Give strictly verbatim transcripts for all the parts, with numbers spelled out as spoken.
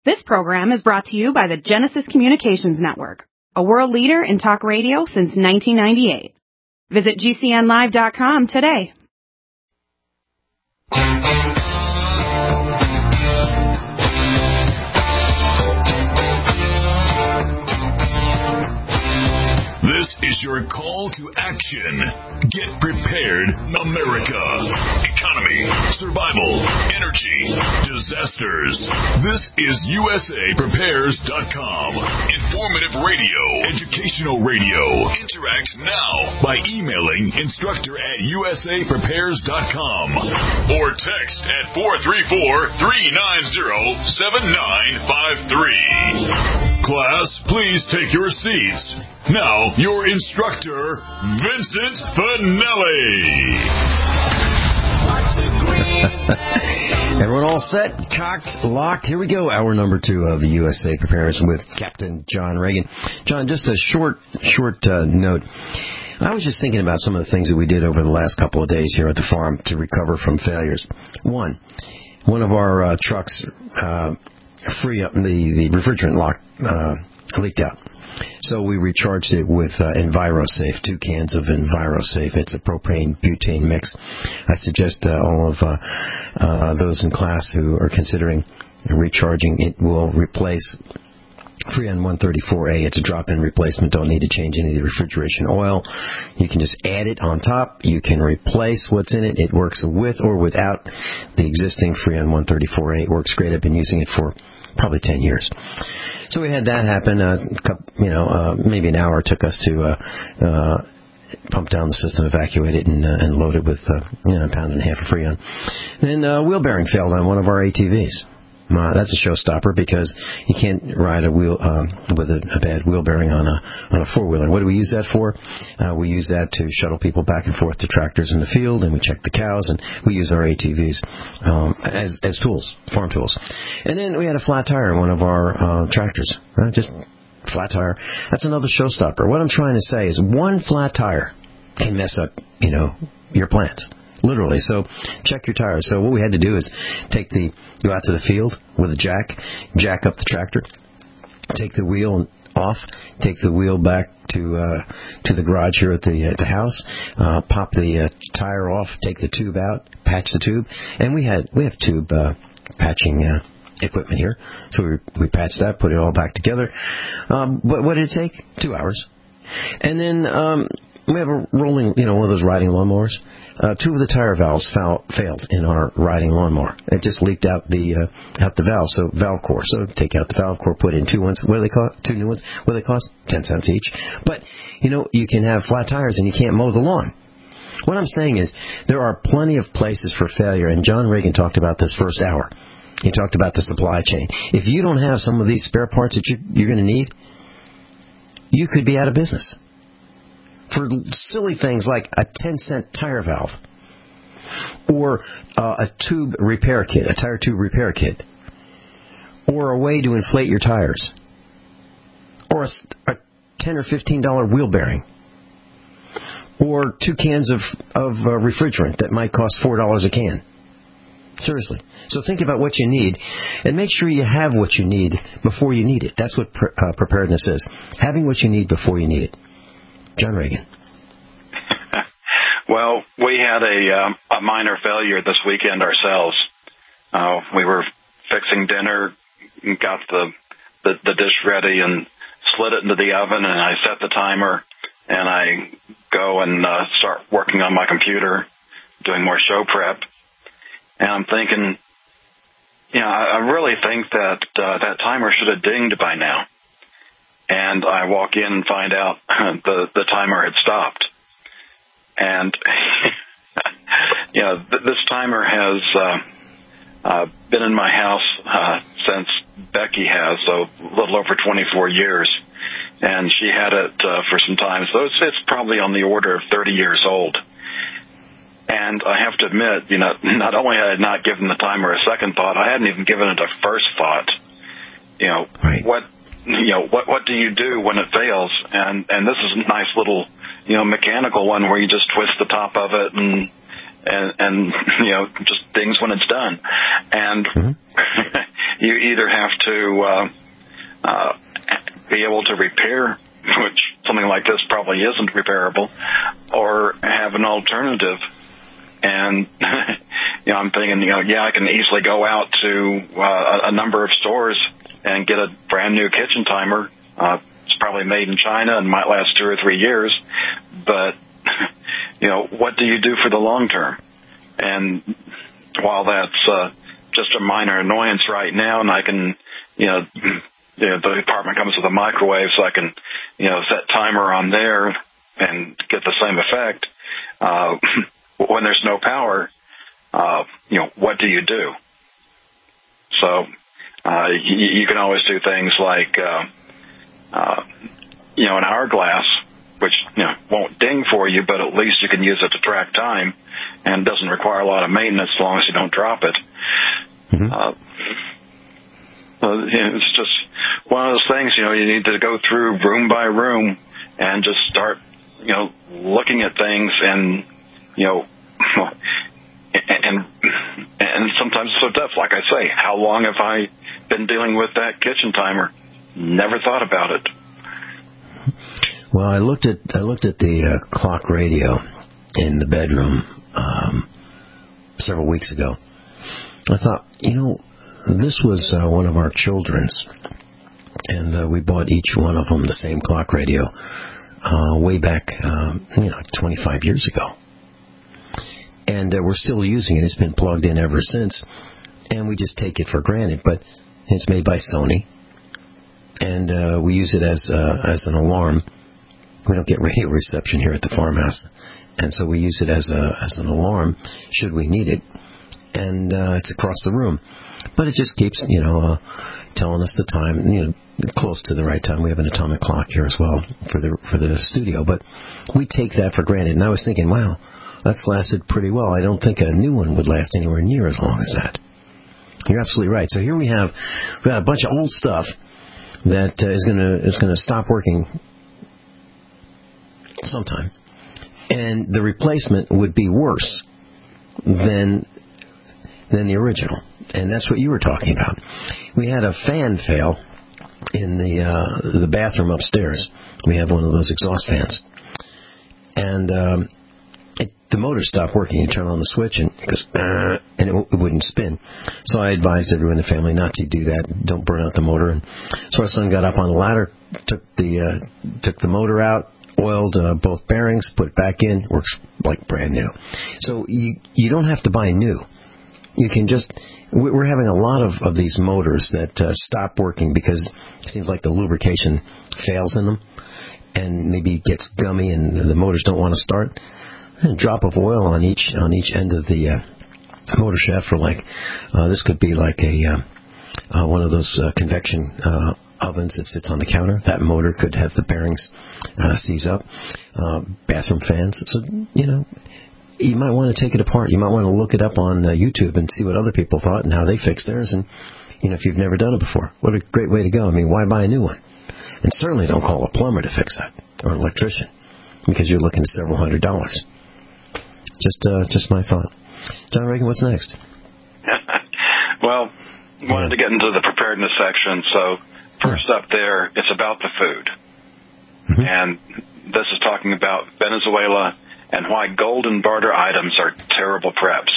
This program is brought to you by the Genesis Communications Network, a world leader in talk radio since nineteen ninety-eight. Visit G C N live dot com today. This is your call to action. Get prepared, America. Economy, survival, energy, disasters. This is U S A Prepares dot com. Informative radio, educational radio. Interact now by emailing instructor at U S A Prepares dot com or text at four three four, three nine zero, seven nine five three. Class, please take your seats. Now, your instructor, Vincent Finelli. Everyone all set, cocked, locked. Here we go. Hour number two of the U S A Prepares with Captain John Reagan. John, just a short, short uh, note. I was just thinking about some of the things that we did over the last couple of days here at the farm to recover from failures. One, one of our uh, trucks uh, free up the, the refrigerant lock uh, leaked out. So we recharged it with uh, EnviroSafe, two cans of EnviroSafe. It's a propane butane mix. I suggest uh, all of uh, uh, those in class who are considering recharging it will replace Freon one thirty-four A. It's a drop-in replacement. Don't need to change any of the refrigeration oil. You can just add it on top. You can replace what's in it. It works with or without the existing Freon one thirty-four A. It works great. I've been using it for probably ten years. So we had that happen. Uh, you know, uh, maybe an hour it took us to uh, uh, pump down the system, evacuate it, and, uh, and load it with uh, you know, a pound and a half of Freon. Then uh, wheel bearing failed on one of our A T Vs. Uh, that's a showstopper because you can't ride a wheel um, with a, a bad wheel bearing on a on a four wheeler. What do we use that for? Uh, we use that to shuttle people back and forth to tractors in the field, and we check the cows, and we use our A T Vs um, as as tools, farm tools. And then we had a flat tire in one of our uh, tractors. Right? Just flat tire. That's another showstopper. What I'm trying to say is one flat tire can mess up, you know, your plants. Literally. So check your tires. So what we had to do is take the go out to the field with a jack, jack up the tractor, take the wheel off, take the wheel back to uh, to the garage here at the at the house, uh, pop the uh, tire off, take the tube out, patch the tube, and we had we have tube uh, patching uh, equipment here. So we we patched that, put it all back together. Um, what, what did it take? Two hours. And then um, we have a rolling, you know, one of those riding lawnmowers. Uh, two of the tire valves foul, failed in our riding lawnmower. It just leaked out the uh, out the valve, so valve core. So take out the valve core, put in two ones. What do they cost? Two new ones. What do they cost? Ten cents each. But you know, you can have flat tires and you can't mow the lawn. What I'm saying is there are plenty of places for failure, and John Reagan talked about this first hour. He talked about the supply chain. If you don't have some of these spare parts that you, you're going to need, you could be out of business. For silly things like a ten cent tire valve or uh, a tube repair kit, a tire tube repair kit, or a way to inflate your tires, or a, a ten or fifteen dollar wheel bearing, or two cans of, of uh, refrigerant that might cost four dollars a can. Seriously. So think about what you need and make sure you have what you need before you need it. That's what pre- uh, preparedness is. Having what you need before you need it. John Reagan. Well, we had a, um, a minor failure this weekend ourselves. Uh, we were fixing dinner, got the, the the dish ready, and slid it into the oven, and I set the timer, and I go and uh, start working on my computer, doing more show prep. And I'm thinking, you know, I, I really think that uh, that timer should have dinged by now. And I walk in and find out the, the timer had stopped. And, you know, th- this timer has uh, uh, been in my house uh, since Becky has, so a little over twenty-four years. And she had it uh, for some time. So it's, it's probably on the order of thirty years old. And I have to admit, you know, not only had I not given the timer a second thought, I hadn't even given it a first thought. You know, right. what... You know, what what do you do when it fails? And and this is a nice little, you know, mechanical one where you just twist the top of it and and, and you know, just dings when it's done. And, mm-hmm. you either have to uh, uh, be able to repair, which something like this probably isn't repairable, or have an alternative. And, you know, I'm thinking, you know, yeah, I can easily go out to uh, a number of stores and get a brand new kitchen timer. Uh, it's probably made in China and might last two or three years. But, you know, what do you do for the long term? And while that's uh, just a minor annoyance right now, and I can, you know, you know, the apartment comes with a microwave, so I can, you know, set timer on there and get the same effect. Uh, when there's no power, uh, you know, what do you do? So uh, you, you can always do things like, uh, uh, you know, an hourglass, which, you know, won't ding for you, but at least you can use it to track time and doesn't require a lot of maintenance as long as you don't drop it. Mm-hmm. Uh, uh, it's just one of those things, you know, you need to go through room by room and just start, you know, looking at things and, you know, and and sometimes it's so tough. Like I say, how long have I been dealing with that kitchen timer? Never thought about it. Well, I looked at I looked at the uh, clock radio in the bedroom um, several weeks ago. I thought, you know, this was uh, one of our children's, and uh, we bought each one of them the same clock radio uh, way back, um, you know, twenty-five years ago. And uh, we're still using it. It's been plugged in ever since, and we just take it for granted. But it's made by Sony, and uh, we use it as uh, as an alarm. We don't get radio reception here at the farmhouse, and so we use it as a as an alarm should we need it. And uh, it's across the room, but it just keeps, you know, uh, telling us the time, you know, close to the right time. We have an atomic clock here as well for the for the studio, but we take that for granted. And I was thinking, wow, that's lasted pretty well. I don't think a new one would last anywhere near as long as that. You're absolutely right. So here we have we got a bunch of old stuff that uh, is gonna is gonna stop working sometime, and the replacement would be worse than than the original. And that's what you were talking about. We had a fan fail in the uh, the bathroom upstairs. We have one of those exhaust fans, and um, it, the motor stopped working. You turn on the switch, and it goes, uh, and it, it wouldn't spin. So I advised everyone in the family not to do that. Don't burn out the motor. And so our son got up on the ladder, took the uh, took the motor out, oiled uh, both bearings, put it back in. Works like brand new. So you you don't have to buy new. You can just, we're having a lot of, of these motors that uh, stop working because it seems like the lubrication fails in them and maybe gets gummy and the motors don't want to start. A drop of oil on each on each end of the uh, motor shaft for like, uh, this could be like a uh, uh, one of those uh, convection uh, ovens that sits on the counter. That motor could have the bearings uh, seize up. Uh, bathroom fans. So, you know, you might want to take it apart. You might want to look it up on uh, YouTube and see what other people thought and how they fixed theirs. And, you know, if you've never done it before, what a great way to go. I mean, why buy a new one? And certainly don't call a plumber to fix that or an electrician because you're looking at several hundred dollars. Just uh, just my thought. John Reagan, what's next? Well, wanted yeah. to get into the preparedness section. So first yeah. up there, it's about the food. Mm-hmm. And this is talking about Venezuela and why gold and barter items are terrible preps.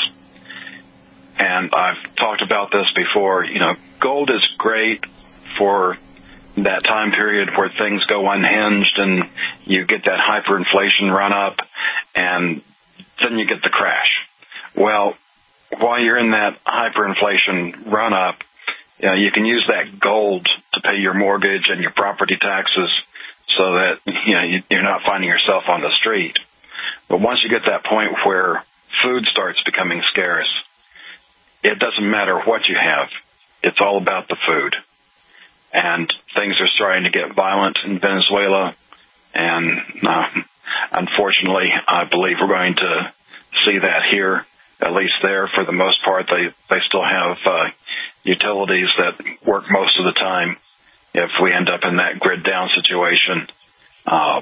And I've talked about this before. You know, gold is great for that time period where things go unhinged and you get that hyperinflation run up and then you get the crash. Well, while you're in that hyperinflation run up, you know, you can use that gold to pay your mortgage and your property taxes so that, you know, you're not finding yourself on the street. But once you get that point where food starts becoming scarce, it doesn't matter what you have. It's all about the food. And things are starting to get violent in Venezuela. And uh, unfortunately, I believe we're going to see that here, at least there for the most part. They, they still have uh, utilities that work most of the time if we end up in that grid down situation. Um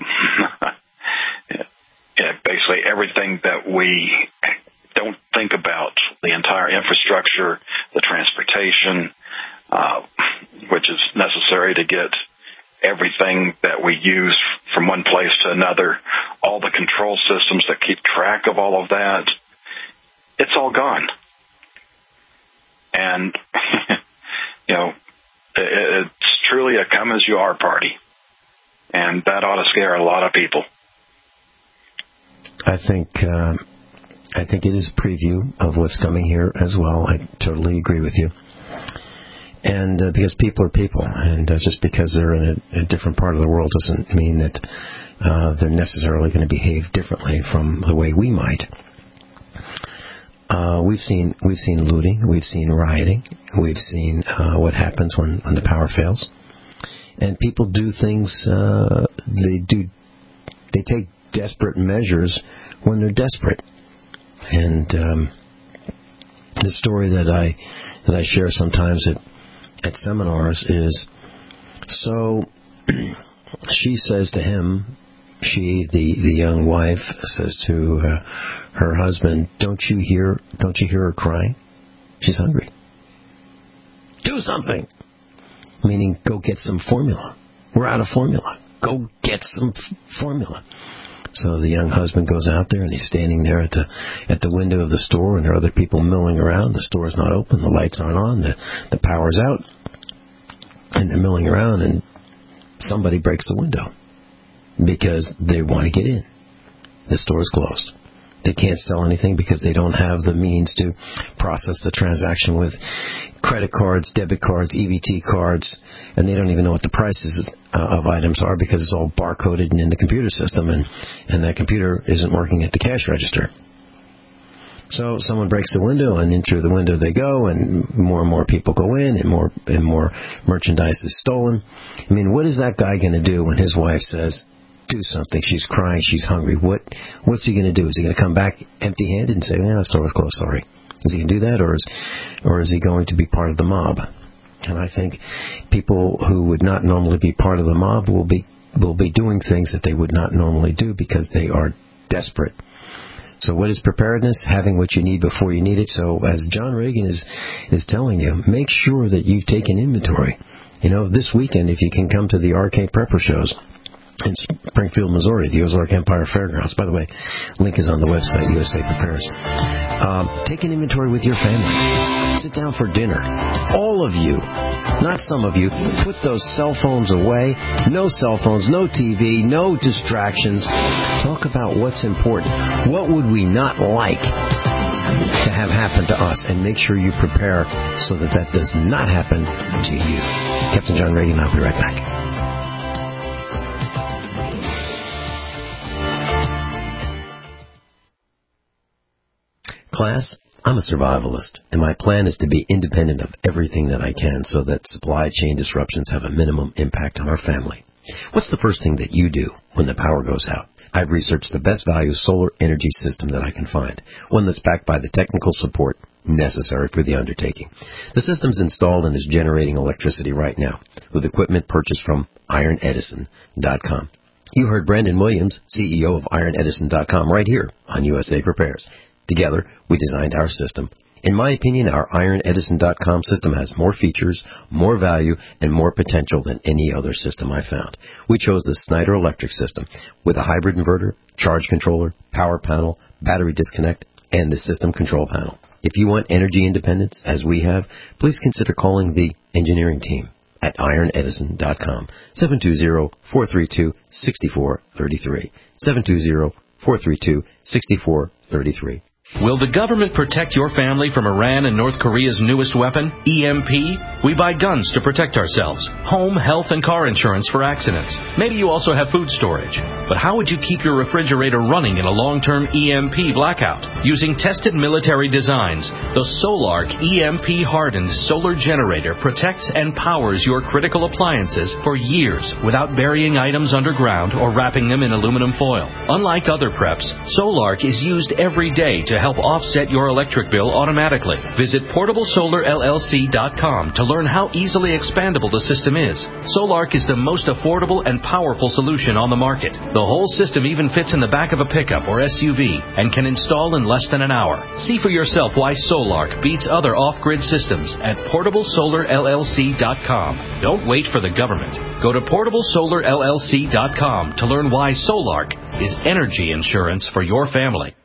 Yeah, basically everything that we don't think about, the entire infrastructure, the transportation, uh, which is necessary to get everything that we use from one place to another, all the control systems that keep track of all of that, it's all gone. And, you know, it's truly a come-as-you-are party. And that ought to scare a lot of people. I think uh, I think it is a preview of what's coming here as well. I totally agree with you. And uh, because people are people, and uh, just because they're in a, a different part of the world doesn't mean that uh, they're necessarily going to behave differently from the way we might. Uh, we've seen we've seen looting, we've seen rioting, we've seen uh, what happens when, when the power fails, and people do things. Uh, they do they take desperate measures when they're desperate. And um, the story that I that I share sometimes at at seminars is, so she says to him, she, the, the young wife, says to uh, her husband, don't you hear don't you hear her crying? She's hungry. Do something. Meaning, go get some formula. We're out of formula. Go get some f- formula. So the young husband goes out there, and he's standing there at the at the window of the store, and there are other people milling around. The store's not open. The lights aren't on. The, the power's out. And they're milling around, and somebody breaks the window because they want to get in. The store's closed. They can't sell anything because they don't have the means to process the transaction with credit cards, debit cards, E B T cards, and they don't even know what the prices uh, of items are because it's all barcoded and in the computer system, and, and that computer isn't working at the cash register. So someone breaks the window, and in through the window they go, and more and more people go in, and more and more merchandise is stolen. I mean, what is that guy going to do when his wife says, do something, she's crying, she's hungry? What What's he going to do? Is he going to come back empty-handed and say, yeah, the store was closed, sorry? Is he going to do that, or is, or is he going to be part of the mob? And I think people who would not normally be part of the mob will be will be doing things that they would not normally do because they are desperate. So what is preparedness? Having what you need before you need it. So as John Reagan is is telling you, make sure that you've taken inventory. You know, this weekend, if you can come to the Arcade Prepper shows in Springfield, Missouri, the Ozark Empire Fairgrounds. By the way, link is on the website, U S A Prepares. Um, take an inventory with your family. Sit down for dinner. All of you, not some of you, put those cell phones away. No cell phones, no T V, no distractions. Talk about what's important. What would we not like to have happen to us? And make sure you prepare so that that does not happen to you. Captain John Reagan, I'll be right back. Class, I'm a survivalist, and my plan is to be independent of everything that I can so that supply chain disruptions have a minimum impact on our family. What's the first thing that you do when the power goes out? I've researched the best value solar energy system that I can find, one that's backed by the technical support necessary for the undertaking. The system's installed and is generating electricity right now with equipment purchased from iron edison dot com. You heard Brandon Williams, C E O of iron edison dot com, right here on U S A Prepares. Together, we designed our system. In my opinion, our iron edison dot com system has more features, more value, and more potential than any other system I found. We chose the Snyder Electric system with a hybrid inverter, charge controller, power panel, battery disconnect, and the system control panel. If you want energy independence, as we have, please consider calling the engineering team at iron edison dot com, seven two zero, four three two, six four three three, seven two zero, four three two, six four three three. Will the government protect your family from Iran and North Korea's newest weapon, E M P? We buy guns to protect ourselves, home, health, and car insurance for accidents. Maybe you also have food storage. But how would you keep your refrigerator running in a long-term E M P blackout? Using tested military designs, the Solark E M P-hardened solar generator protects and powers your critical appliances for years without burying items underground or wrapping them in aluminum foil. Unlike other preps, Solark is used every day to to help offset your electric bill automatically. Visit portable solar L L C dot com to learn how easily expandable the system is. Solarc is the most affordable and powerful solution on the market. The whole system even fits in the back of a pickup or S U V and can install in less than an hour. See for yourself why Solarc beats other off-grid systems at portable solar L L C dot com. Don't wait for the government. Go to portable solar L L C dot com to learn why Solarc is energy insurance for your family.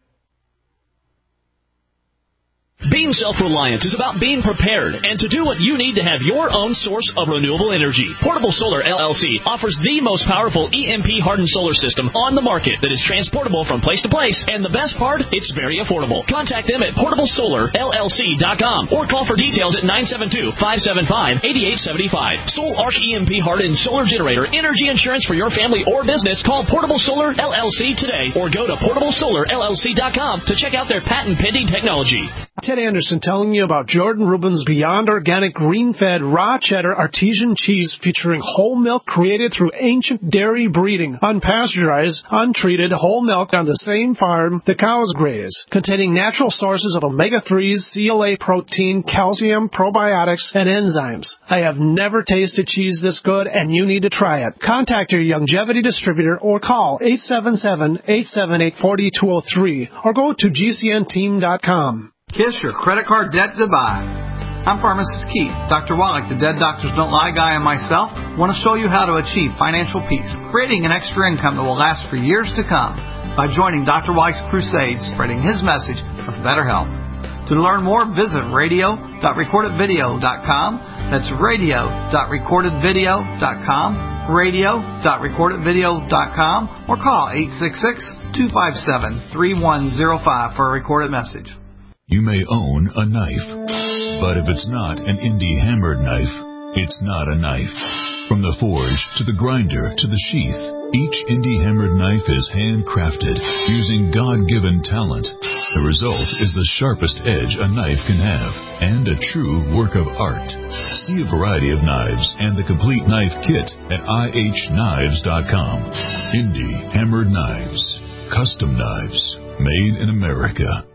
Being self-reliant is about being prepared and to do what you need to have your own source of renewable energy. Portable Solar L L C offers the most powerful E M P-hardened solar system on the market that is transportable from place to place, and the best part, it's very affordable. Contact them at portable solar L L C dot com or call for details at nine seven two, five seven five, eight eight seven five. Solarc E M P-hardened solar generator energy insurance for your family or business. Call Portable Solar L L C today or go to portable solar L L C dot com to check out their patent-pending technology. Ted Anderson telling you about Jordan Rubin's Beyond Organic Green-Fed Raw Cheddar Artesian Cheese featuring whole milk created through ancient dairy breeding, unpasteurized, untreated whole milk on the same farm the cows graze, containing natural sources of omega threes, C L A protein, calcium, probiotics, and enzymes. I have never tasted cheese this good, and you need to try it. Contact your Longevity distributor or call eight seven seven, eight seven eight, four two zero three or go to G C N team dot com. Kiss your credit card debt goodbye. I'm Pharmacist Keith. Doctor Wallach, the Dead Doctors Don't Lie guy, and myself want to show you how to achieve financial peace, creating an extra income that will last for years to come by joining Doctor Wallach's crusade, spreading his message of better health. To learn more, visit radio dot recorded video dot com. That's radio dot recorded video dot com, radio dot recorded video dot com, or call eight six six, two five seven, three one zero five for a recorded message. You may own a knife, but if it's not an indie hammered knife, it's not a knife. From the forge to the grinder to the sheath, each indie hammered knife is handcrafted using God-given talent. The result is the sharpest edge a knife can have and a true work of art. See a variety of knives and the complete knife kit at I H knives dot com. Indie hammered knives, custom knives, made in America.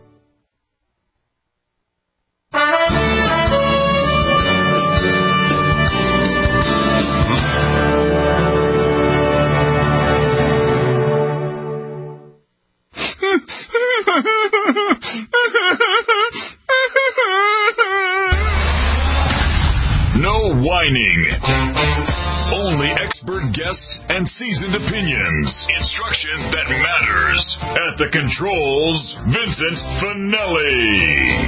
No whining. Only expert guests and seasoned opinions. Instruction that matters. At the controls, Vincent Finelli.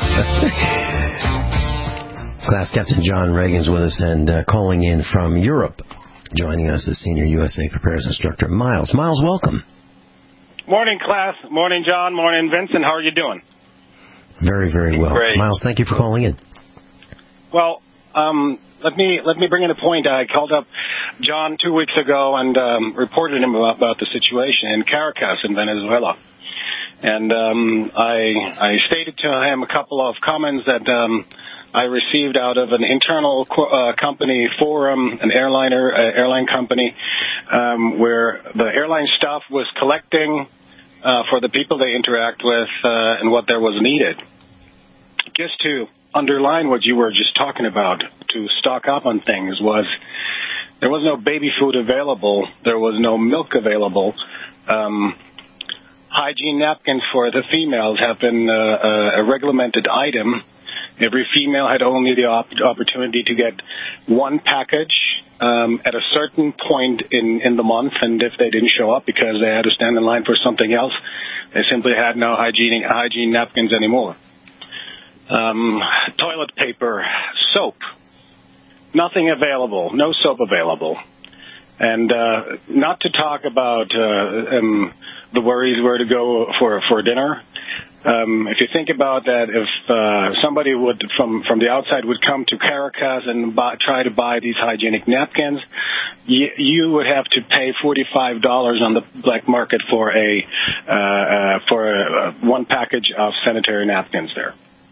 Class Captain John Reagan's with us and uh, calling in from Europe. Joining us is Senior U S A Preparedness Instructor Miles. Miles, welcome. Morning, class. Morning, John. Morning, Vincent. How are you doing? Very, very well. Great. Miles, thank you for calling in. Well, um, let me let me bring in a point. I called up John two weeks ago and um, reported him about, about the situation in Caracas in Venezuela. And um, I, I stated to him a couple of comments that um, I received out of an internal uh, company forum, an airliner, uh, airline company, um, where the airline staff was collecting uh, for the people they interact with uh, and what there was needed. Just to underline what you were just talking about, to stock up on things, was there was no baby food available. There was no milk available. Um, hygiene napkins for the females have been uh, a regulated item. Every female had only the op- opportunity to get one package um, at a certain point in, in the month, and if they didn't show up because they had to stand in line for something else, they simply had no hygiene, hygiene napkins anymore. Um, toilet paper, soap, nothing available, no soap available. And uh, not to talk about uh, um, the worries where to go for, for dinner. Um, if you think about that, if uh, somebody would from, from the outside would come to Caracas and buy, try to buy these hygienic napkins, you, you would have to pay forty-five dollars on the black market for a uh, uh, for a, uh, one package of sanitary napkins there.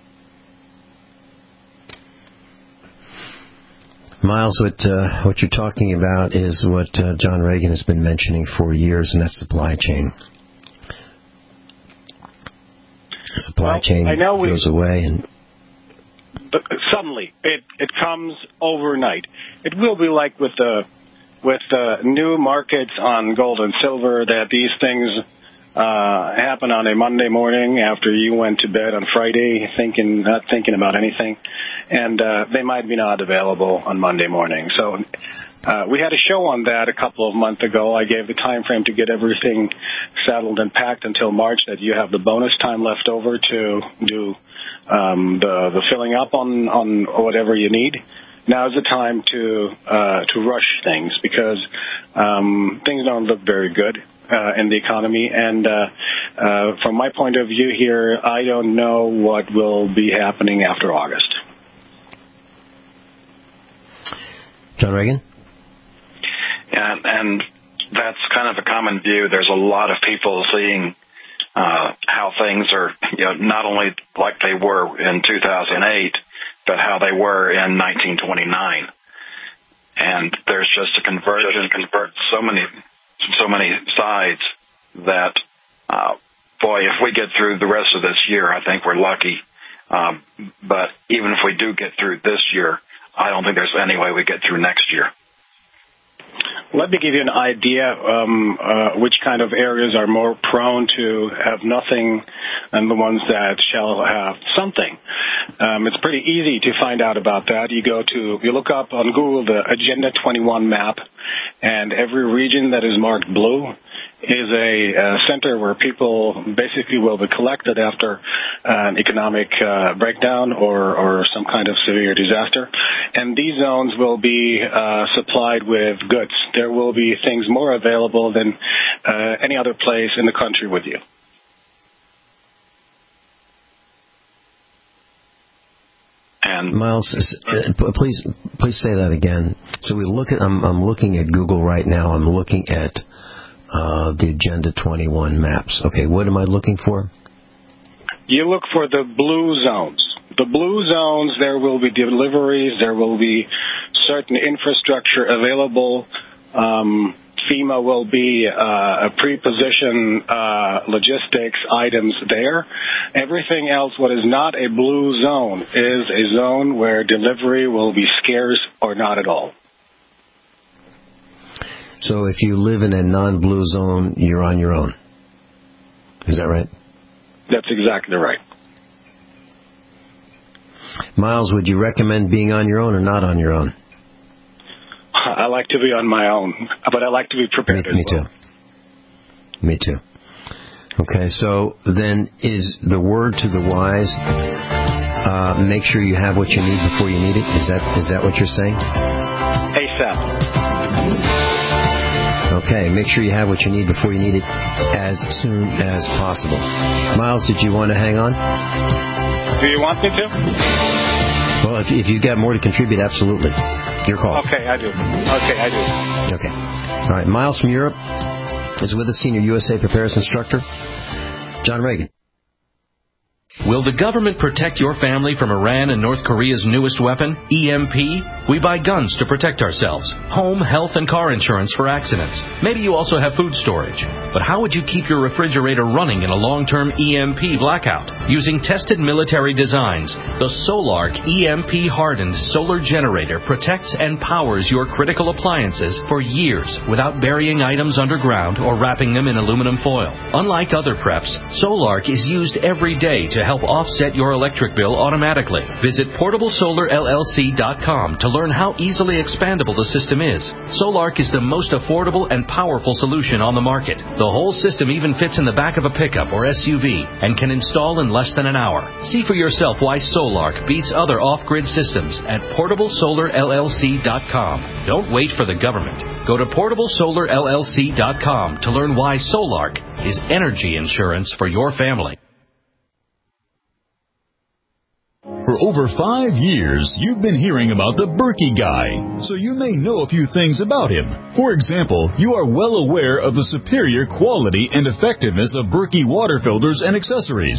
Miles, what uh, what you're talking about is what uh, John Reagan has been mentioning for years, and that's supply chain. supply well, chain I know we, goes away and but suddenly it it comes overnight. It will be like with the with the new markets on gold and silver, that these things uh, happen on a Monday morning after you went to bed on Friday, thinking not thinking about anything, and uh, they might be not available on Monday morning. So uh, we had a show on that a couple of months ago. I gave the time frame to get everything settled and packed until March, that you have the bonus time left over to do um, the the filling up on on whatever you need. Now is the time to uh, to rush things, because um, things don't look very good uh, in the economy. And uh, uh, from my point of view here, I don't know what will be happening after August. John Reagan? And, and that's kind of a common view. There's a lot of people seeing uh, how things are, you know, not only like they were in two thousand eight, but how they were in nineteen twenty-nine. And there's just a conversion, convert so many, so many sides that, uh, boy, if we get through the rest of this year, I think we're lucky. Um, but even if we do get through this year, I don't think there's any way we get through next year. Let me give you an idea um, uh, which kind of areas are more prone to have nothing and the ones that shall have something. Um, it's pretty easy to find out about that. You go to, you look up on Google the Agenda twenty-one map, and every region that is marked blue is a, a center where people basically will be collected after an economic uh, breakdown or, or some kind of severe disaster. And these zones will be uh, supplied with goods. There will be things more available than uh, any other place in the country with you. And Miles, uh, please, please say that again. So we look at. I'm, I'm looking at Google right now. I'm looking at uh, the Agenda twenty-one maps. Okay, what am I looking for? You look for the blue zones. The blue zones, there will be deliveries, there will be certain infrastructure available. Um, FEMA will be uh, a pre-position uh, logistics items there. Everything else, what is not a blue zone, is a zone where delivery will be scarce or not at all. So if you live in a non-blue zone, you're on your own. Is that right? That's exactly right. Miles, would you recommend being on your own or not on your own? I like to be on my own, but I like to be prepared. Me, me as well. too. Me too. Okay, so then is the word to the wise, uh, make sure you have what you need before you need it? Is that is that what you're saying? ASAP. Okay, make sure you have what you need before you need it as soon as possible. Miles, did you want to hang on? Do you want me to? Well, if, if you've got more to contribute, absolutely. Your call. Okay, I do. Okay, I do. Okay. All right, Miles from Europe is with us, Senior U S A Preparedness Instructor, John Reagan. Will the government protect your family from Iran and North Korea's newest weapon, E M P? We buy guns to protect ourselves, home, health, and car insurance for accidents. Maybe you also have food storage. But how would you keep your refrigerator running in a long-term E M P blackout? Using tested military designs, the Solark E M P-hardened solar generator protects and powers your critical appliances for years without burying items underground or wrapping them in aluminum foil. Unlike other preps, Solark is used every day to help offset your electric bill automatically. Visit portable solar L L C dot com to learn how easily expandable the system is. Solark is the most affordable and powerful solution on the market. The whole system even fits in the back of a pickup or S U V and can install in less than an hour. See for yourself why Solark beats other off-grid systems at portable solar L L C dot com. Don't wait for the government. Go to portable solar L L C dot com to learn why Solark is energy insurance for your family. For over five years, you've been hearing about the Berkey Guy, so you may know a few things about him. For example, you are well aware of the superior quality and effectiveness of Berkey water filters and accessories.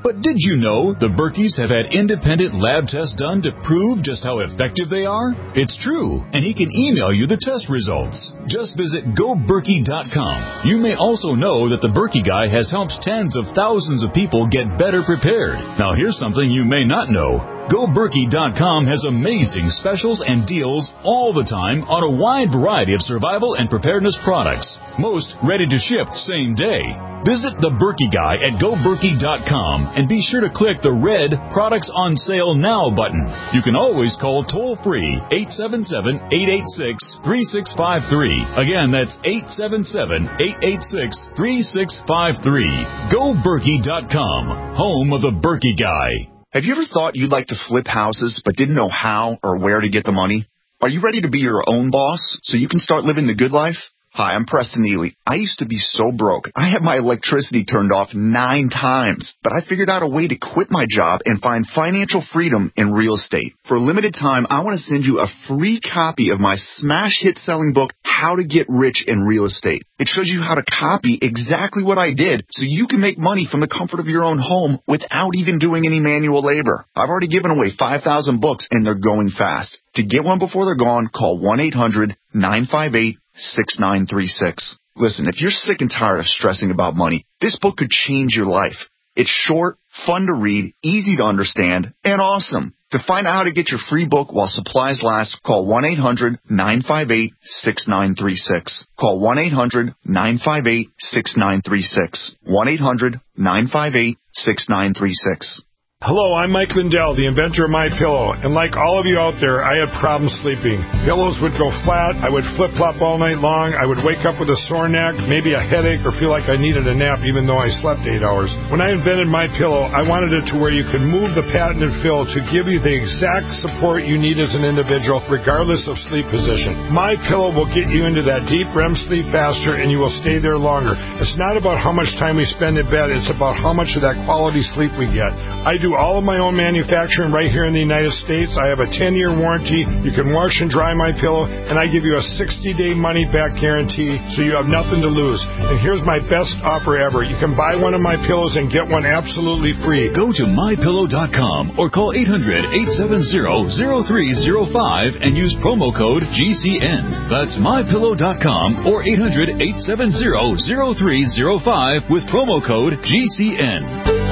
But did you know the Berkeys have had independent lab tests done to prove just how effective they are? It's true, and he can email you the test results. Just visit go berkey dot com. You may also know that the Berkey Guy has helped tens of thousands of people get better prepared. Now here's something you may not know. go berkey dot com has amazing specials and deals all the time on a wide variety of survival and preparedness products. Most ready to ship same day. Visit the Berkey Guy at go berkey dot com and be sure to click the red Products on Sale Now button. You can always call toll-free eight seven seven, eight eight six, three six five three. Again, that's eight seven seven, eight eight six, three six five three. go berkey dot com, home of the Berkey Guy. Have you ever thought you'd like to flip houses but didn't know how or where to get the money? Are you ready to be your own boss so you can start living the good life? Hi, I'm Preston Ely. I used to be so broke. I had my electricity turned off nine times, but I figured out a way to quit my job and find financial freedom in real estate. For a limited time, I want to send you a free copy of my smash hit selling book, How to Get Rich in Real Estate. It shows you how to copy exactly what I did so you can make money from the comfort of your own home without even doing any manual labor. I've already given away five thousand books and they're going fast. To get one before they're gone, call one eight hundred, nine five eight, six nine three six. Listen, if you're sick and tired of stressing about money, this book could change your life. It's short, fun to read, easy to understand, and awesome. To find out how to get your free book while supplies last, call one eight hundred, nine five eight, six nine three six. Call one eight hundred, nine five eight, six nine three six. one eight hundred, nine five eight, six nine three six. Hello, I'm Mike Lindell, the inventor of MyPillow, and like all of you out there, I had problems sleeping. Pillows would go flat, I would flip-flop all night long, I would wake up with a sore neck, maybe a headache, or feel like I needed a nap even though I slept eight hours. When I invented MyPillow, I wanted it to where you could move the patented fill to give you the exact support you need as an individual, regardless of sleep position. MyPillow will get you into that deep R E M sleep faster, and you will stay there longer. It's not about how much time we spend in bed, it's about how much of that quality sleep we get. I do all of my own manufacturing right here in the United States. I have a ten-year warranty. You can wash and dry my pillow, and I give you a sixty-day money-back guarantee, so you have nothing to lose. And here's my best offer ever. You can buy one of my pillows and get one absolutely free. Go to my pillow dot com or call eight hundred, eight seven zero, zero three zero five and use promo code G C N. That's my pillow dot com or eight hundred, eight seven zero, zero three zero five with promo code G C N.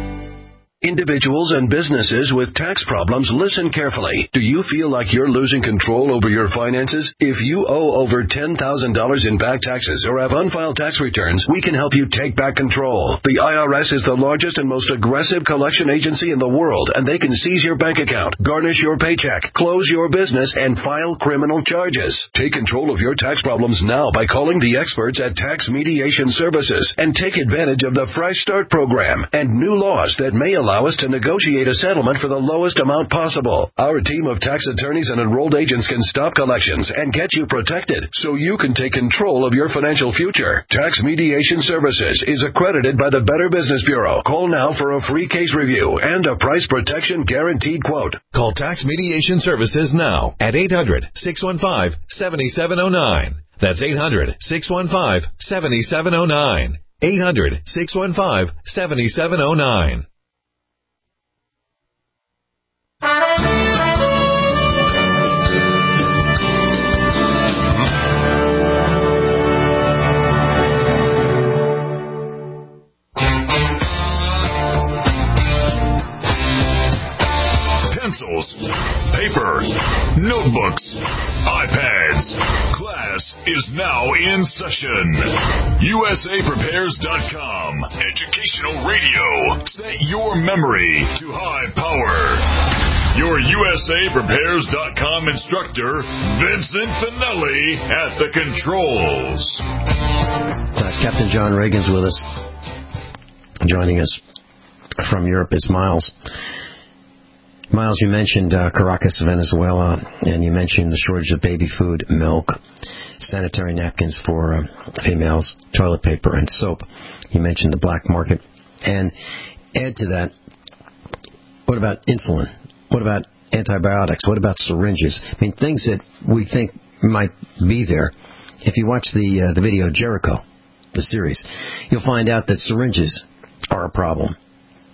Individuals and businesses with tax problems, listen carefully. Do you feel like you're losing control over your finances? If you owe over ten thousand dollars in back taxes or have unfiled tax returns, we can help you take back control. The I R S is the largest and most aggressive collection agency in the world, and they can seize your bank account, garnish your paycheck, close your business, and file criminal charges. Take control of your tax problems now by calling the experts at Tax Mediation Services and take advantage of the Fresh Start program and new laws that may allow Allow us to negotiate a settlement for the lowest amount possible. Our team of tax attorneys and enrolled agents can stop collections and get you protected so you can take control of your financial future. Tax Mediation Services is accredited by the Better Business Bureau. Call now for a free case review and a price protection guaranteed quote. Call Tax Mediation Services now at eight hundred, six one five, seven seven zero nine. That's eight hundred, six one five, seven seven zero nine. eight hundred, six one five, seven seven zero nine. Pencils, paper, notebooks, iPads. Class is now in session. U S A Prepares dot com. Educational radio. Set your memory to high power. Your U S A Prepares dot com instructor, Vincent Finelli, at the controls. That's Captain John Reagan's with us. Joining us from Europe is Miles. Miles, you mentioned uh, Caracas, Venezuela, and you mentioned the shortage of baby food, milk, sanitary napkins for uh, females, toilet paper, and soap. You mentioned the black market. And add to that, what about insulin? What about antibiotics? What about syringes? I mean, things that we think might be there. If you watch the uh, the video Jericho, the series, you'll find out that syringes are a problem.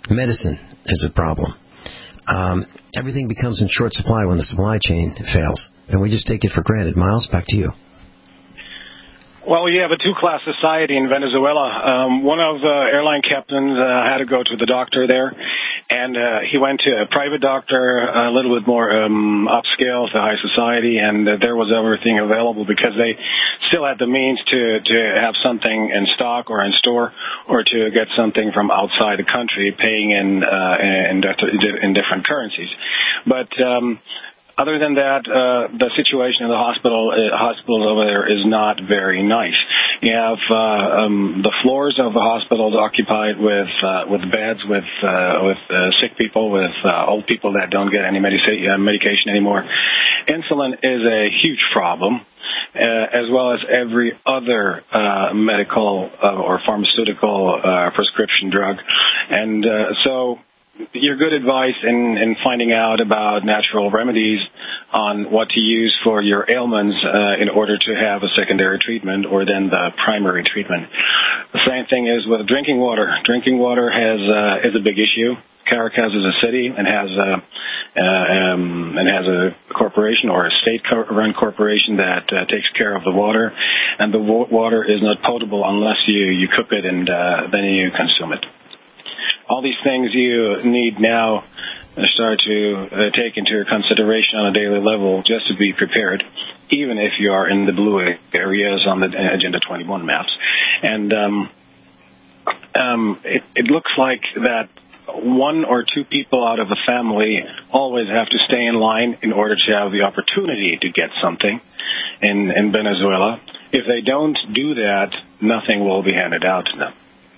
Medicine is a problem. Um, everything becomes in short supply when the supply chain fails, and we just take it for granted. Miles, back to you. Well, you have a two-class society in Venezuela. Um, one of the airline captains uh, had to go to the doctor there, and uh, he went to a private doctor, a little bit more um, upscale to high society, and uh, there was everything available because they still had the means to, to have something in stock or in store, or to get something from outside the country, paying in uh, in, in different currencies. But um, Other than that, uh, the situation in the hospital, uh, hospitals over there is not very nice. You have uh, um, the floors of the hospitals occupied with uh, with beds, with uh, with uh, sick people, with uh, old people that don't get any medica- uh, medication anymore. Insulin is a huge problem, uh, as well as every other uh, medical uh, or pharmaceutical uh, prescription drug, and uh, so. Your good advice in, in finding out about natural remedies on what to use for your ailments uh, in order to have a secondary treatment or then the primary treatment. The same thing is with drinking water. Drinking water has uh, is a big issue. Caracas is a city and has a uh, um, and has a corporation or a state-run corporation that uh, takes care of the water, and the wa- water is not potable unless you, you cook it and uh, then you consume it. All these things you need now start to uh, take into consideration on a daily level just to be prepared, even if you are in the blue areas on the Agenda twenty-one maps. And um, um, it, it looks like that one or two people out of a family always have to stay in line in order to have the opportunity to get something in, in Venezuela. If they don't do that, nothing will be handed out to them.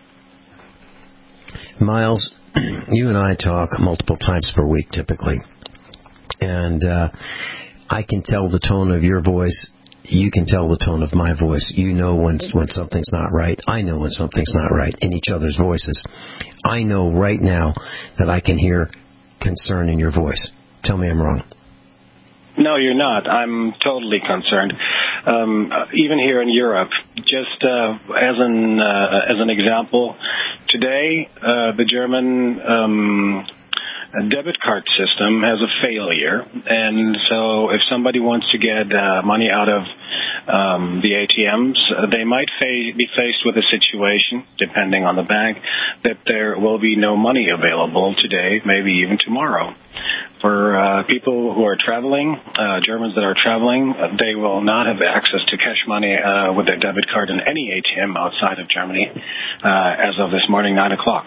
Miles, you and I talk multiple times per week typically, and uh, I can tell the tone of your voice. You can tell the tone of my voice. You know when when something's not right. I know when something's not right in each other's voices. I know right now that I can hear concern in your voice. Tell me I'm wrong. No, you're not. I'm totally concerned. Um, even here in Europe, just uh, as an uh, as an example, today uh, the German um, debit card system has a failure, and so if somebody wants to get uh, money out of um, the A T Ms, uh, they might fa- be faced with a situation, depending on the bank, that there will be no money available today, maybe even tomorrow. For uh, people who are traveling, uh, Germans that are traveling, uh, they will not have access to cash money uh, with their debit card in any A T M outside of Germany uh, as of this morning, nine o'clock.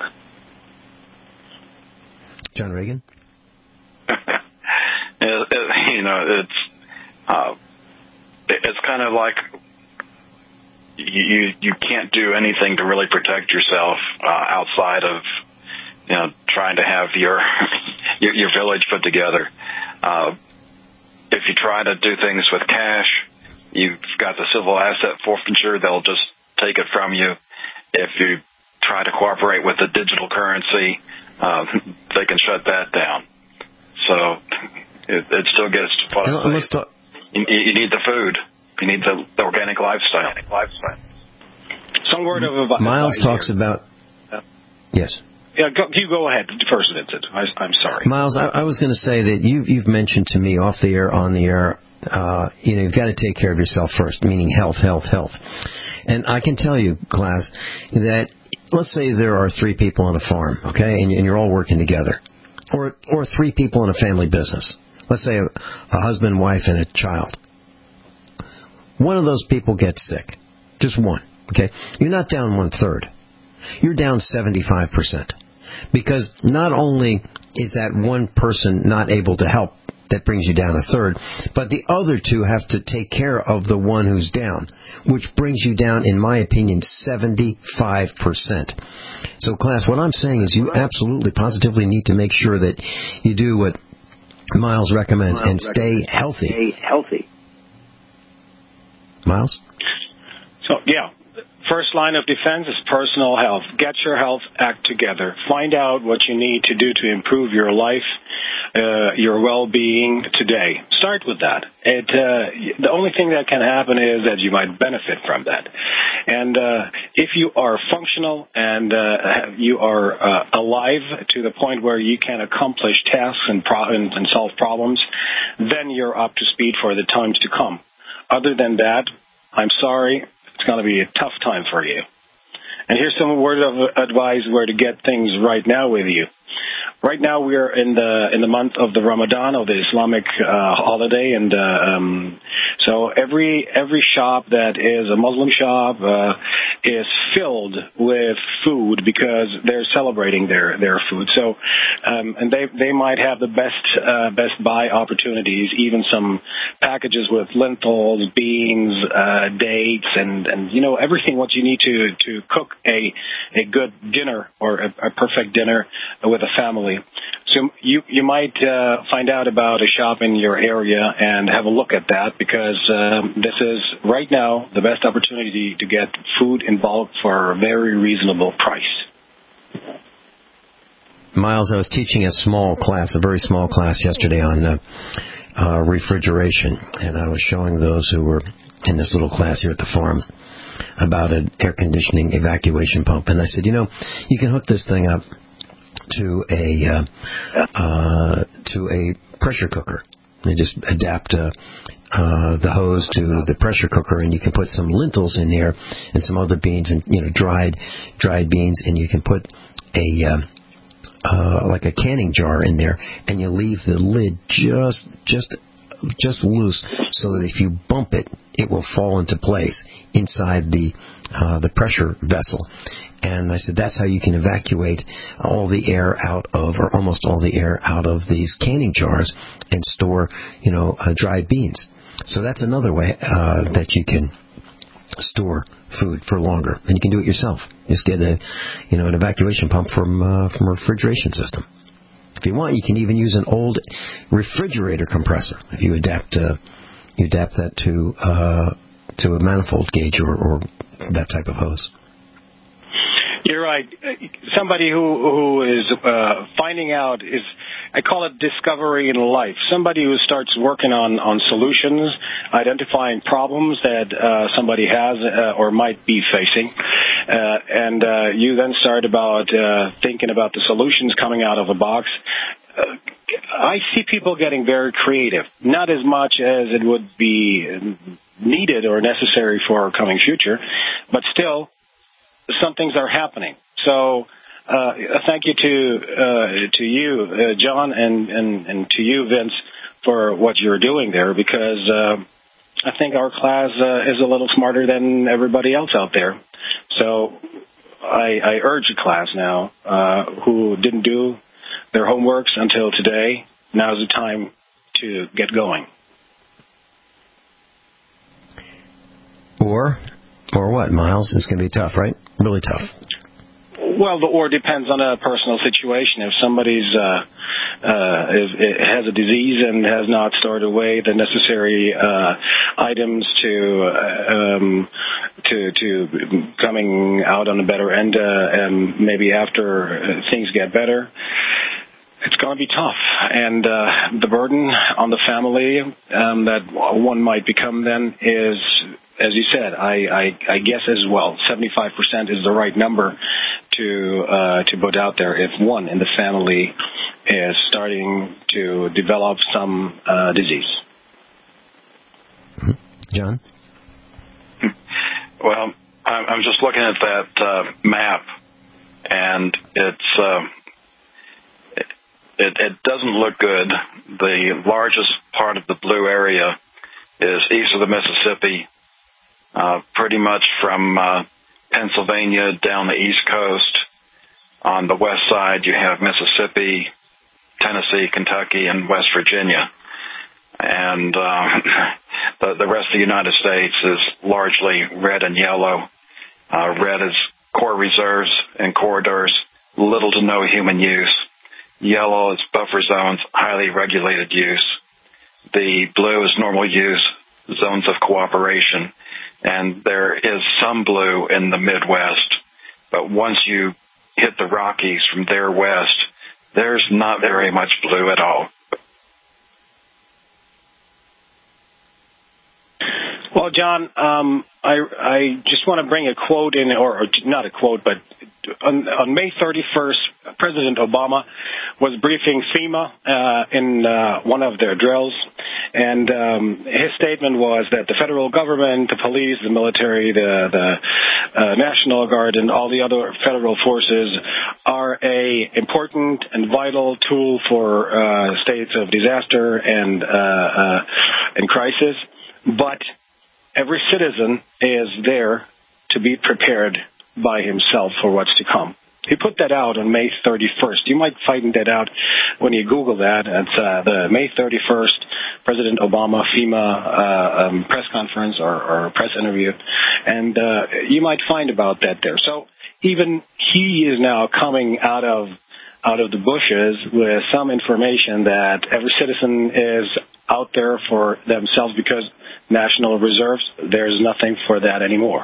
John Reagan? it, it, you know, it's uh, it, it's kind of like you you can't do anything to really protect yourself uh, outside of, you know, trying to have your your, your village put together. Uh, if you try to do things with cash, you've got the civil asset forfeiture. They'll just take it from you. If you try to cooperate with the digital currency, uh, they can shut that down. So it, it still gets to what I let's talk. You, you need the food. You need the, the organic lifestyle. lifestyle. Some word of advice. Miles talks here. about... Yeah. Yes. Yeah, go, you go ahead first, Vincent. I, I'm sorry. Miles, I, I was going to say that you've, you've mentioned to me off the air, on the air, uh, you know, you've got to take care of yourself first, meaning health, health, health. And I can tell you, class, that let's say there are three people on a farm, okay, and, and you're all working together. Or or three people in a family business. Let's say a, a husband, wife, and a child. One of those people gets sick. Just one, okay? You're not down one-third. You're down seventy-five percent. Because not only is that one person not able to help, that brings you down a third, but the other two have to take care of the one who's down, which brings you down, in my opinion, seventy-five percent. So, class, what I'm saying is you absolutely, positively need to make sure that you do what Miles recommends Miles and stay recommends. healthy. Stay healthy. Miles? So, yeah. First line of defense is personal health. Get your health act together. Find out what you need to do to improve your life. uh, your well-being today. Start with that. It, uh, the only thing that can happen is that you might benefit from that. And uh, if you are functional and uh, you are uh, alive to the point where you can accomplish tasks and, pro- and, and solve problems, then you're up to speed for the times to come. Other than that, I'm sorry, it's going to be a tough time for you. And here's some word of advice where to get things right now with you. Right now we're in the in the month of the Ramadan, of the Islamic uh, holiday, and uh, um, so every every shop that is a Muslim shop uh, is filled with food because they're celebrating their their food. So um, and they they might have the best uh, best buy opportunities, even some packages with lentils, beans, uh, dates, and and you know everything what you need to to cook a a good dinner or a, a perfect dinner with a family. So you you might uh, find out about a shop in your area and have a look at that, because um, this is right now the best opportunity to get food in bulk for a very reasonable price. Miles, I was teaching a small class, a very small class yesterday on uh, uh, refrigeration, and I was showing those who were in this little class here at the farm about an air conditioning evacuation pump. And I said, you know, you can hook this thing up to a uh, uh, to a pressure cooker. You just adapt uh, uh, the hose to the pressure cooker, and you can put some lentils in there and some other beans, and you know dried dried beans, and you can put a uh, uh, like a canning jar in there, and you leave the lid just just just loose, so that if you bump it, it will fall into place inside the uh, the pressure vessel. And I said, that's how you can evacuate all the air out of, or almost all the air out of these canning jars and store, you know, uh, dried beans. So that's another way uh, that you can store food for longer. And you can do it yourself. Just get a, you know, an evacuation pump from uh, from a refrigeration system. If you want, you can even use an old refrigerator compressor if you adapt uh, you adapt that to uh, to a manifold gauge or, or that type of hose. You're right. Somebody who who is uh, finding out is, I call it discovery in life. Somebody who starts working on, on solutions, identifying problems that uh, somebody has uh, or might be facing, uh, and uh, you then start about uh, thinking about the solutions coming out of a box. Uh, I see people getting very creative, not as much as it would be needed or necessary for our coming future, but still, some things are happening. So uh, thank you to uh, to you, uh, John, and, and, and to you, Vince, for what you're doing there, because uh, I think our class uh, is a little smarter than everybody else out there. So I, I urge a class now uh, who didn't do their homeworks until today, now's the time to get going. Or, or what, Miles? It's going to be tough, right? Really tough. Well, the or depends on a personal situation. If somebody's uh, uh, is, has a disease and has not stored away the necessary uh, items to uh, um, to to coming out on a better end, uh, and maybe after things get better, it's going to be tough. And uh, the burden on the family um, that one might become then is, as you said, I, I, I guess as well, seventy-five percent is the right number to uh, to put out there if one in the family is starting to develop some uh, disease. John? Well, I'm just looking at that uh, map, and it's uh, it, it doesn't look good. The largest part of the blue area is east of the Mississippi, uh, pretty much from uh, Pennsylvania down the East Coast. On the west side, you have Mississippi, Tennessee, Kentucky, and West Virginia. And uh, the, the rest of the United States is largely red and yellow. Uh, red is core reserves and corridors, little to no human use. Yellow is buffer zones, highly regulated use. The blue is normal use, zones of cooperation. And there is some blue in the Midwest. But once you hit the Rockies from there west, there's not very much blue at all. Well, John, um, I, I just want to bring a quote in, or, or not a quote, but on, on May thirty-first, President Obama was briefing FEMA uh, in uh, one of their drills, and um, his statement was that the federal government, the police, the military, the, the uh, National Guard, and all the other federal forces are a important and vital tool for uh, states of disaster and uh, uh, and crisis, but every citizen is there to be prepared by himself for what's to come. He put that out on May thirty-first. You might find that out when you Google that. It's uh, the May thirty-first President Obama FEMA uh, um, press conference or, or press interview, and uh, you might find about that there. So even he is now coming out of out of the bushes with some information that every citizen is out there for themselves because national reserves, there's nothing for that anymore.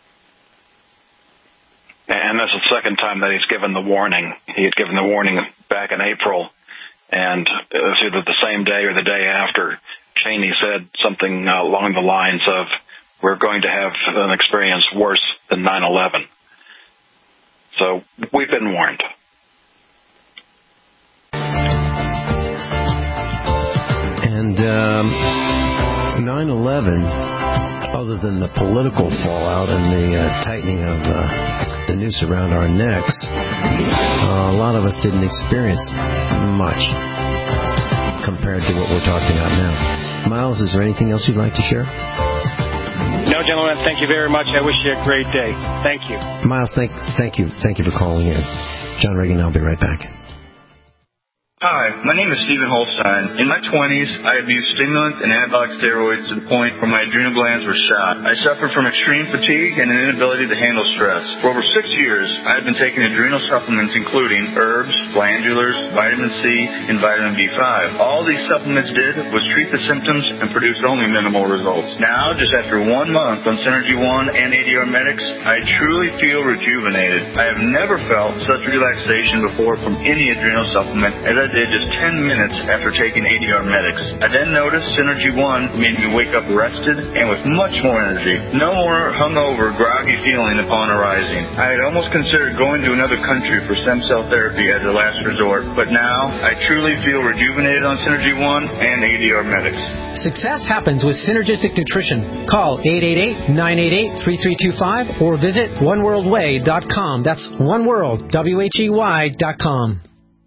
And that's the second time that he's given the warning. He had given the warning back in April, and it was either the same day or the day after. Cheney said something along the lines of, we're going to have an experience worse than nine eleven. So we've been warned. And um, nine eleven, other than the political fallout and the uh, tightening of uh, the noose around our necks, uh, a lot of us didn't experience much compared to what we're talking about now. Miles, is there anything else you'd like to share? No, gentlemen, thank you very much. I wish you a great day. Thank you. Miles, thank, thank you. Thank you for calling in. John Reagan, I'll be right back. Hi, my name is Stephen Holstein. In my twenties, I abused stimulants and anabolic steroids to the point where my adrenal glands were shot. I suffered from extreme fatigue and an inability to handle stress. For over six years, I have been taking adrenal supplements including herbs, glandulars, vitamin C, and vitamin B five. All these supplements did was treat the symptoms and produced only minimal results. Now, just after one month on Synergy One and A D R Medics, I truly feel rejuvenated. I have never felt such relaxation before from any adrenal supplement as I I did just ten minutes after taking A D R Medics. I then noticed Synergy One made me wake up rested and with much more energy. No more hungover, groggy feeling upon arising. I had almost considered going to another country for stem cell therapy as a last resort, but now I truly feel rejuvenated on Synergy One and A D R Medics. Success happens with Synergistic Nutrition. Call eight eight eight, nine eight eight, three three two five or visit one world way dot com. That's oneworld, W H E Y dot com.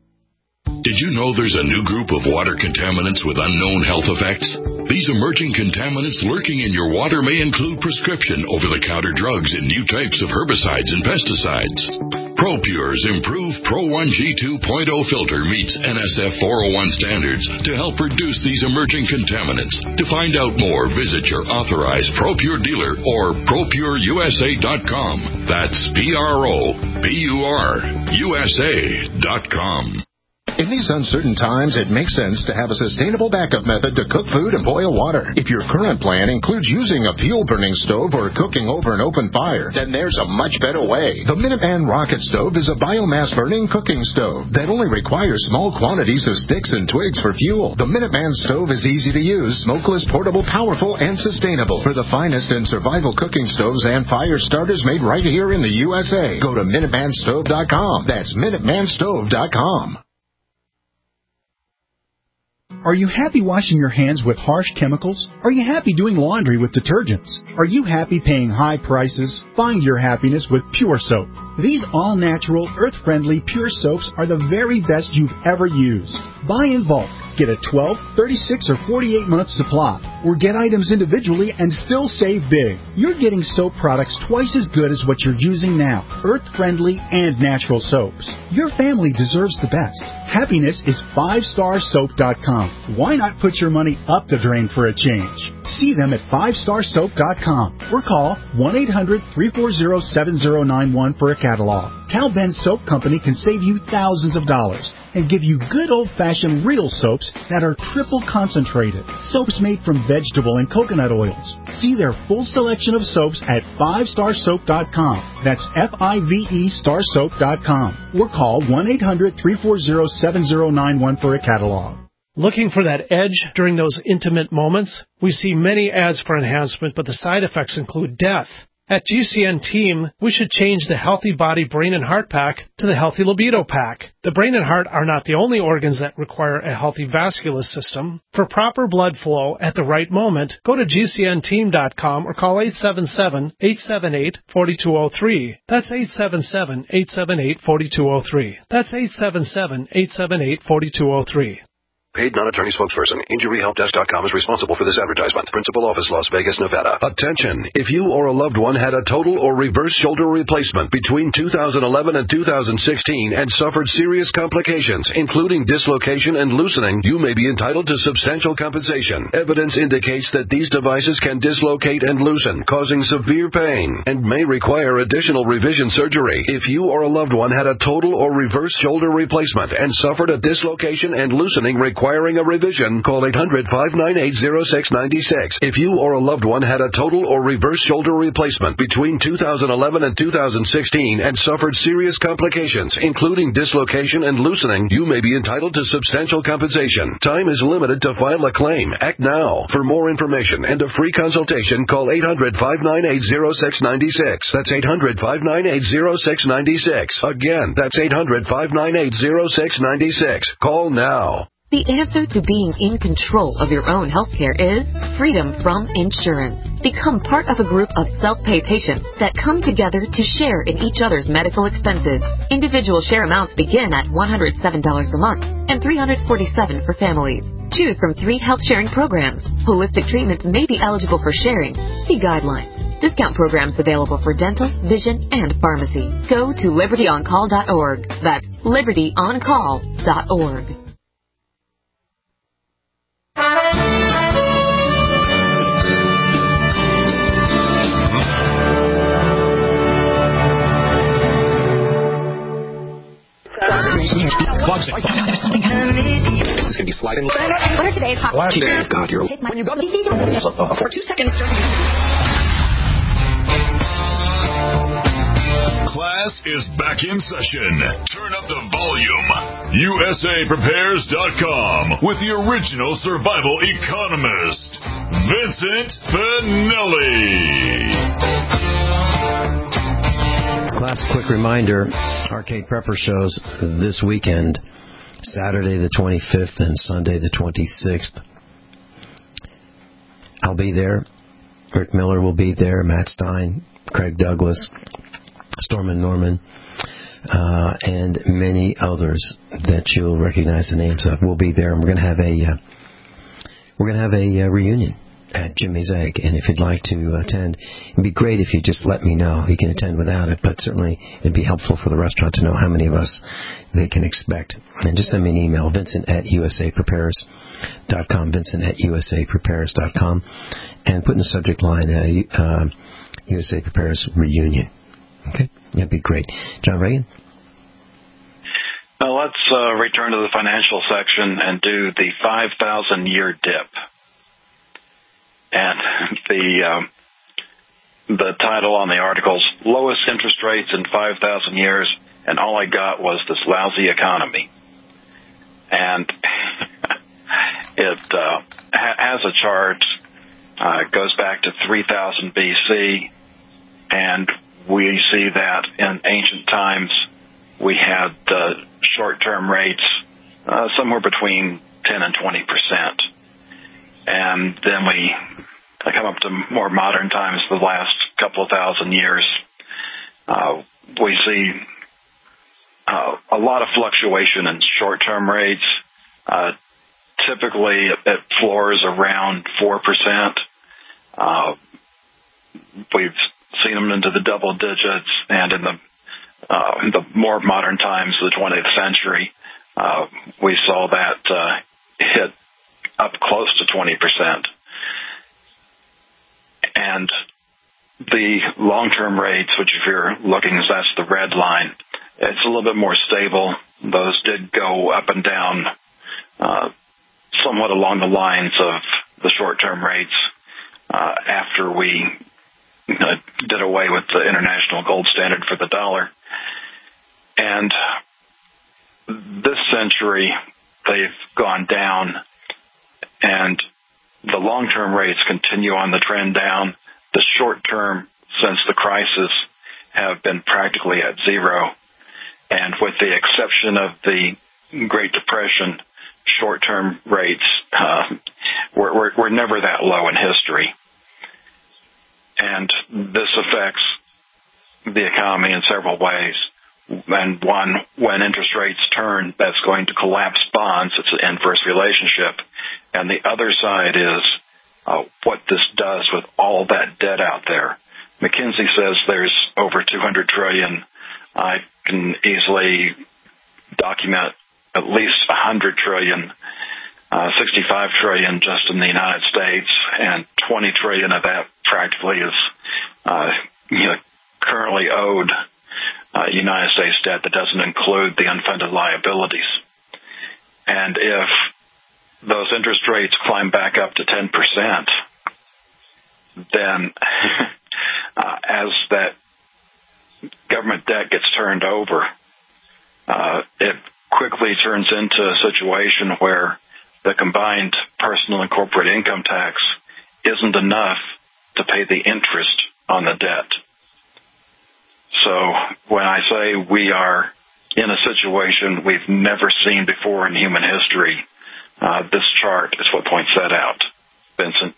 Did you know there's a new group of water contaminants with unknown health effects? These emerging contaminants lurking in your water may include prescription over-the-counter drugs and new types of herbicides and pesticides. ProPure's improved Pro one G two point oh filter meets N S F four oh one standards to help reduce these emerging contaminants. To find out more, visit your authorized ProPure dealer or Pro Pure U S A dot com. That's P R O P U R U S A dot com. In these uncertain times, it makes sense to have a sustainable backup method to cook food and boil water. If your current plan includes using a fuel-burning stove or cooking over an open fire, then there's a much better way. The Minuteman Rocket Stove is a biomass-burning cooking stove that only requires small quantities of sticks and twigs for fuel. The Minuteman Stove is easy to use, smokeless, portable, powerful, and sustainable. For the finest in survival cooking stoves and fire starters made right here in the U S A, go to Minuteman Stove dot com. That's Minuteman Stove dot com. Are you happy washing your hands with harsh chemicals? Are you happy doing laundry with detergents? Are you happy paying high prices? Find your happiness with Pure Soap. These all-natural, earth-friendly Pure Soaps are the very best you've ever used. Buy in bulk. Get a twelve, thirty-six, or forty-eight month supply, or get items individually and still save big. You're getting soap products twice as good as what you're using now, earth-friendly and natural soaps. Your family deserves the best. Happiness is five star soap dot com. Why not put your money up the drain for a change? See them at five star soap dot com or call one eight hundred, three four zero, seven zero nine one for a catalog. Cal Ben Soap Company can save you thousands of dollars and give you good old-fashioned real soaps that are triple concentrated. Soaps made from vegetable and coconut oils. See their full selection of soaps at five star soap dot com. That's F I V E star soap dot com. Or call one eight hundred, three four zero, seven zero nine one for a catalog. Looking for that edge during those intimate moments? We see many ads for enhancement, but the side effects include death. At G C N Team, we should change the Healthy Body Brain and Heart Pack to the Healthy Libido Pack. The brain and heart are not the only organs that require a healthy vascular system. For proper blood flow at the right moment, go to G C N team dot com or call eight seven seven, eight seven eight, four two zero three. That's eight seven seven, eight seven eight, four two zero three. That's eight seven seven, eight seven eight, four two zero three. Paid non-attorney spokesperson. Injury Help Desk dot com is responsible for this advertisement. Principal office, Las Vegas, Nevada. Attention! If you or a loved one had a total or reverse shoulder replacement between two thousand eleven and two thousand sixteen and suffered serious complications, including dislocation and loosening, you may be entitled to substantial compensation. Evidence indicates that these devices can dislocate and loosen, causing severe pain, and may require additional revision surgery. If you or a loved one had a total or reverse shoulder replacement and suffered a dislocation and loosening required Requiring a revision, call eight hundred, five nine eight, zero six nine six. If you or a loved one had a total or reverse shoulder replacement between two thousand eleven and two thousand sixteen and suffered serious complications, including dislocation and loosening, you may be entitled to substantial compensation. Time is limited to file a claim. Act now. For more information and a free consultation, call eight hundred, five nine eight, zero six nine six. That's eight hundred, five nine eight, zero six nine six. Again, that's eight hundred, five nine eight, zero six nine six. Call now. The answer to being in control of your own healthcare is freedom from insurance. Become part of a group of self-pay patients that come together to share in each other's medical expenses. Individual share amounts begin at one hundred seven dollars a month and three hundred forty-seven dollars for families. Choose from three health sharing programs. Holistic treatments may be eligible for sharing. See guidelines. Discount programs available for dental, vision, and pharmacy. Go to liberty on call dot org. That's liberty on call dot org. It's going to be sliding. What are today's hot? God, you're... When you go for two seconds. Class is back in session. Turn up the volume. U S A Prepares dot com with the original survival economist, Vincent Finelli. Class, quick reminder, Arcade Prepper shows this weekend, Saturday the twenty-fifth and Sunday the twenty-sixth. I'll be there. Rick Miller will be there. Matt Stein, Craig Douglas, Stormin Norman, uh, and many others that you'll recognize the names of will be there. And we're going to have a uh, we're going to have a uh, reunion at Jimmy's Egg, and if you'd like to attend, it'd be great if you just let me know. You can attend without it, but certainly it'd be helpful for the restaurant to know how many of us they can expect. And just send me an email, Vincent at U S A Prepares dot com, Vincent at U S A Prepares dot com, and put in the subject line uh, uh, U S A Prepares Reunion. Okay? That'd be great. John Reagan? Now let's uh, return to the financial section and do the five thousand year dip. And the um, the title on the article is Lowest Interest Rates in five thousand Years, and all I got was this lousy economy. And it uh, ha- has a chart, uh, goes back to three thousand B C, and we see that in ancient times we had uh, short-term rates uh, somewhere between ten and twenty percent. And then we come up to more modern times, the last couple of thousand years. Uh, we see uh, a lot of fluctuation in short-term rates. Uh, typically, it floors around four percent. Uh, we've seen them into the double digits, and in the, uh, in the more modern times, the twentieth century, uh, we saw that uh, hit up close to twenty percent. And the long-term rates, which if you're looking, that's the red line, it's a little bit more stable. Those did go up and down uh, somewhat along the lines of the short-term rates uh, after we uh, did away with the international gold standard for the dollar. And this century, they've gone down, and the long-term rates continue on the trend down. The short-term, since the crisis, have been practically at zero. And with the exception of the Great Depression, short-term rates uh, were, were, were never that low in history. And this affects the economy in several ways. And one, when interest rates turn, that's going to collapse bonds. It's an inverse relationship. And the other side is uh, what this does with all that debt out there. McKinsey says there's over two hundred trillion. I can easily document at least one hundred trillion, uh, sixty-five trillion just in the United States, and twenty trillion of that practically is uh, you know, currently owed uh, United States debt that doesn't include the unfunded liabilities. And if those interest rates climb back up to ten percent, then uh, as that government debt gets turned over, uh, it quickly turns into a situation where the combined personal and corporate income tax isn't enough to pay the interest on the debt. So when I say we are in a situation we've never seen before in human history, uh, this chart is what points that out. Vincent?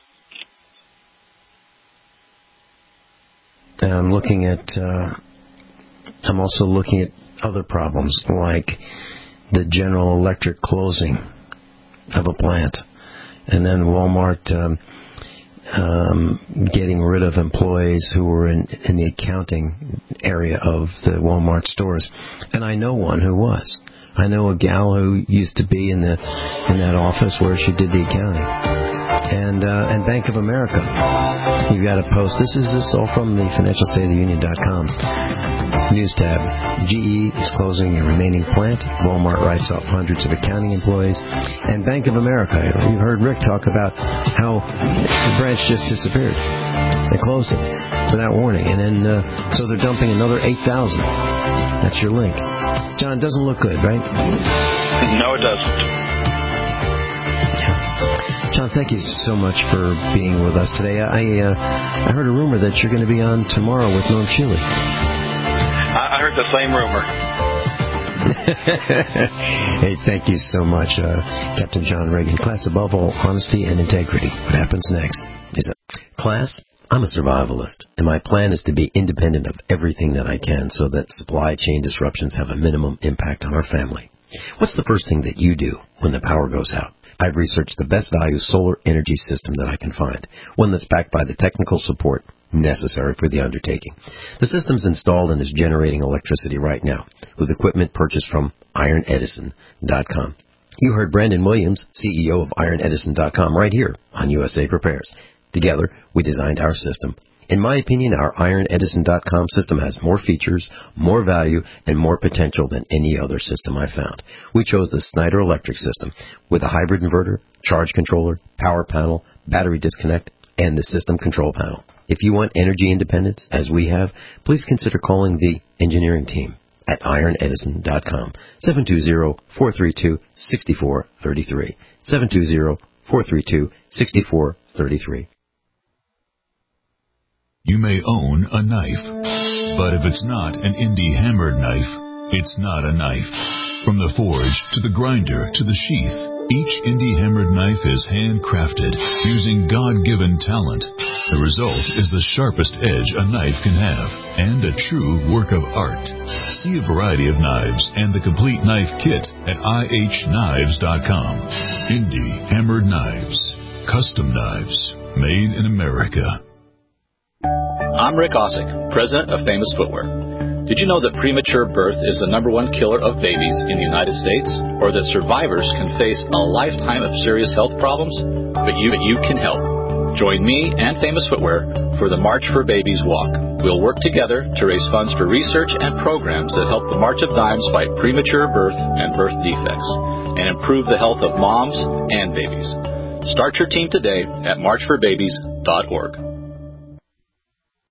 I'm looking at, uh, I'm also looking at other problems like the General Electric closing of a plant, and then Walmart um, um, getting rid of employees who were in, in the accounting area of the Walmart stores. And I know one who was. I know a gal who used to be in the in that office where she did the accounting. And uh, and Bank of America, you've got a post. This is this all from the financial state of the union dot com news tab. G E is closing a remaining plant. Walmart writes off hundreds of accounting employees. And Bank of America, you've heard Rick talk about how the branch just disappeared. They closed it without warning. And then, uh, so they're dumping another eight thousand. That's your link. John, it doesn't look good, right? No, it doesn't. John, thank you so much for being with us today. I uh, I heard a rumor that you're going to be on tomorrow with Norm Shealy. I heard the same rumor. Hey, thank you so much, uh, Captain John Reagan. Class, above all, honesty and integrity. What happens next is that, class, I'm a survivalist, and my plan is to be independent of everything that I can so that supply chain disruptions have a minimum impact on our family. What's the first thing that you do when the power goes out? I've researched the best value solar energy system that I can find, one that's backed by the technical support necessary for the undertaking. The system's installed and is generating electricity right now with equipment purchased from Iron Edison dot com. You heard Brandon Williams, C E O of Iron Edison dot com, right here on U S A Prepares. Together, we designed our system. In my opinion, our Iron Edison dot com system has more features, more value, and more potential than any other system I've found. We chose the Snyder Electric system with a hybrid inverter, charge controller, power panel, battery disconnect, and the system control panel. If you want energy independence, as we have, please consider calling the engineering team at Iron Edison dot com, seven two zero, four three two, six four three three, seven two zero, four three two, six four three three. You may own a knife, but if it's not an indie hammered knife, it's not a knife. From the forge to the grinder to the sheath, each indie hammered knife is handcrafted using God-given talent. The result is the sharpest edge a knife can have and a true work of art. See a variety of knives and the complete knife kit at I H knives dot com. Indie hammered knives, custom knives, made in America. I'm Rick Osick, president of Famous Footwear. Did you know that premature birth is the number one killer of babies in the United States? Or that survivors can face a lifetime of serious health problems? But you, but you can help. Join me and Famous Footwear for the March for Babies Walk. We'll work together to raise funds for research and programs that help the March of Dimes fight premature birth and birth defects and improve the health of moms and babies. Start your team today at march for babies dot org.